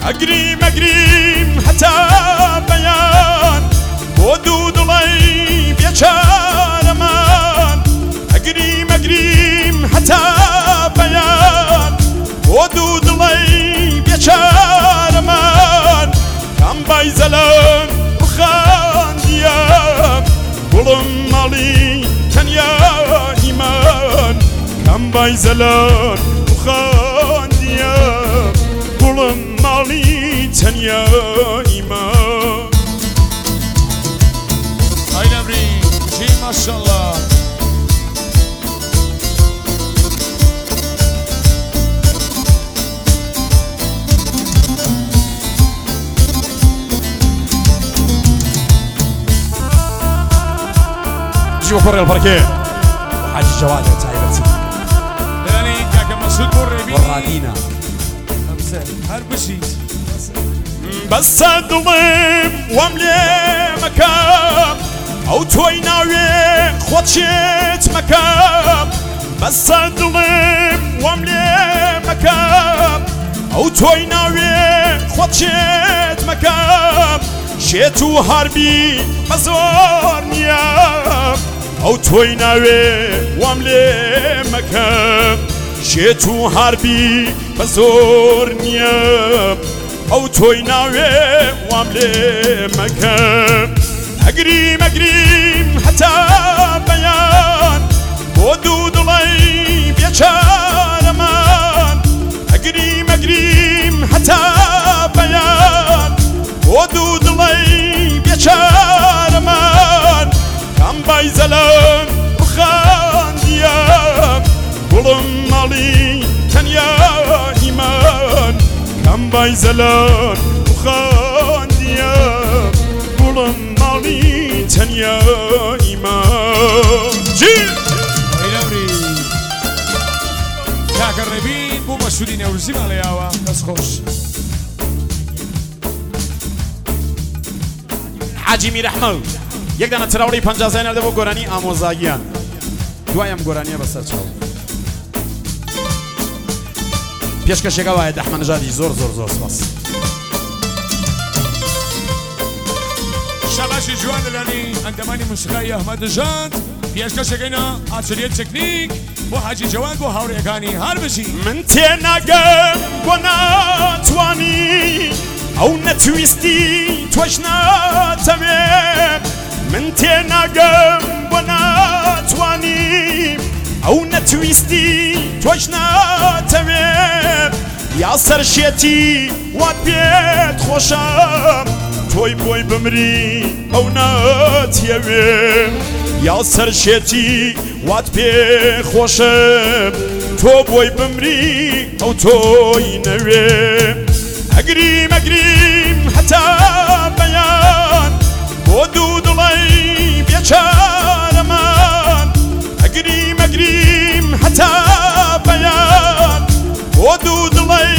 ئەگریم ئەگریم هەتا بەیان بۆ دوو دڵی بێچارەمان ئەگریم ئەگریم هەتا بەیان بۆ دوو دڵی بێچارەمان کام بای زەلان بخاندیە گوڵم ماڵی تەنیاییمان کام بای زەلان بخاندیە گوڵم ماڵی تەنیاییمان های نەبرین چی ماشەڵڵا جيبوا فرق البركة وحاج جواد تعيبتي دلاني كاكا مسعود مربي ورادينا هر بشيت بس الظلم واملي مكان او توي ناوي خوتشيت مكان بس الظلم واملي مكان او توي ناوي خوتشيت مكان شيتو هربي مزور نيام او توي ناوي واملي مكان شيتو هربي مزور نيام او توي ناوي واملي مكان اقريم اقريم حتى بيان بودو دلي بيشارمان اقريم اقريم حتى بيان بودو دلي بيشارمان كم باي زلان وخانديام قلم مالي تنيا ايمان كم باي زلان وخانديا قولم مالي تنيا إيمان جيل های نەبرین کاکە ڕێبین بۆ مەسعودی نێوروزی ماڵەیاوە دەست خۆش حاجی میرەحمەد یەک دانە تراوڵی 50 نەردە بۆ گۆرانی ئامۆزاگیان دوایم گۆرانیە بەسەر چاو پێشکەشێکە وایە دەحمەنژادی زۆر زۆر زۆر سپاس شەباشی جوان دەلانی ئەندەمانی موسیقای ئەحمەدژاد پێشکەشەکەینە ئاچریە تەکنیک بۆ حاجی جەواد بۆ هاوڕێکانی هەر بژین من تێناگەم بۆ ناتوانی ئەو نەتویستی تۆش ناتەوێت من تێناگەم بۆ ناتوانی ئەو نەتویستی تۆش ناتەوێت یا سەرشێتی وات پێت خۆشە تۆی بۆی بمری ئەو ناتیەوێت یا سەرشێتی وات پێ خۆشە تۆ بۆی بمری ئەو تۆی نەوێت ئەگریم ئەگریم هەتا بەیان بۆ دوو دڵی بێچارەمان ئەگریم ئەگریم هەتا بەیان بۆ دوو دڵی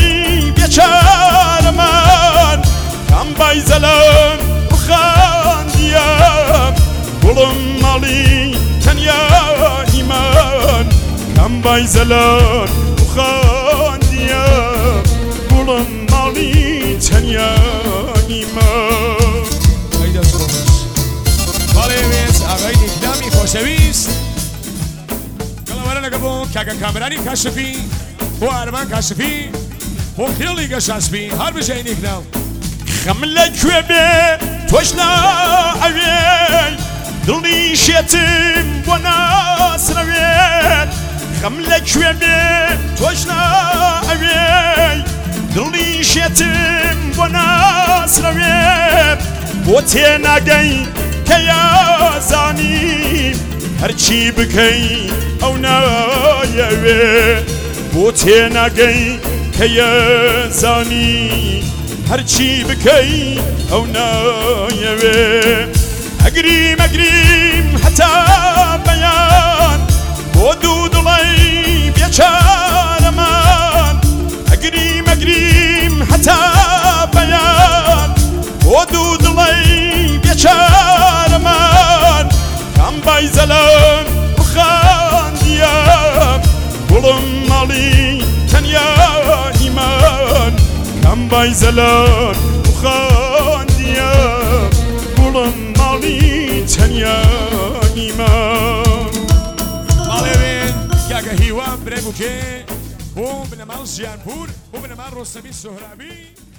بێچارەمان کام بای زەلان وخاندیە گوڵم ماڵی تەنیا ئیمان کام بای زەلان وخاندیە گوڵم ماڵی تەنیا ئیمان های دەست خۆش باڵێوێت ئاغای نیکدامی خۆشەویست گەڵەوەرە لەگە بۆ کاکە کامرانی کاشفی بۆ ئارمان کاشفی بۆ خێڵی گەشاسبی هەر بژەی نیکناو خەم لەکوێ بێ تۆش نائەوێ دڵی شێتم بۆ ناسنەوێت خەم لەکوێ بێ تۆش نائەوێ دڵی شێتم بۆ ناسنەوێت بۆ تێناگەی کە یازانی هەرچی بکەی ئەو نایەوێت بۆ تێناگەی کە یازانی هەرچی بکەی ئەو نایەوێت ئەگریم ئەگریم هەتا بەیان بۆ دوو دڵی بێچارەمان ئەگریم ئەگریم هەتا بەیان بۆ دوو دڵی بێچارەمان کام بای زەلان وخاندیە گوڵم ماڵی تەنیا ئیمان ئەمبای زەلان و خاندیە گوڵم ماڵی تەنیاییمان ماڵێوێن کاکە هیوا برێ بووکێ بۆ بنەماڵ ژیانپور بۆ بنەماڵ ڕۆستەمی سۆهرابی